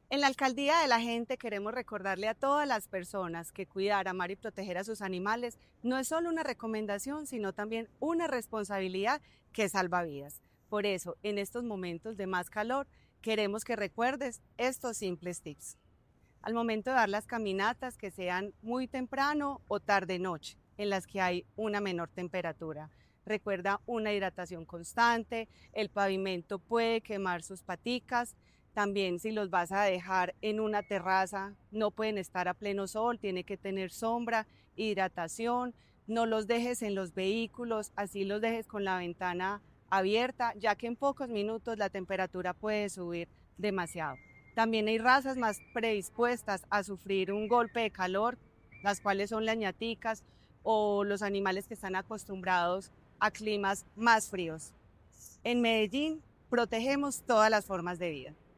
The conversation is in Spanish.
En la Alcaldía de la Gente queremos recordarle a todas las personas que cuidar, amar y proteger a sus animales no es solo una recomendación, sino también una responsabilidad que salva vidas. Por eso, en estos momentos de más calor, queremos que recuerdes estos simples tips. Al momento de dar las caminatas, que sean muy temprano o tarde-noche, en las que hay una menor temperatura. Recuerda una hidratación constante, el pavimento puede quemar sus paticas. También si los vas a dejar en una terraza, no pueden estar a pleno sol, tiene que tener sombra, hidratación. No los dejes en los vehículos, así los dejes con la ventana abierta, ya que en pocos minutos la temperatura puede subir demasiado. También hay razas más predispuestas a sufrir un golpe de calor, las cuales son las ñaticas o los animales que están acostumbrados a climas más fríos. En Medellín protegemos todas las formas de vida.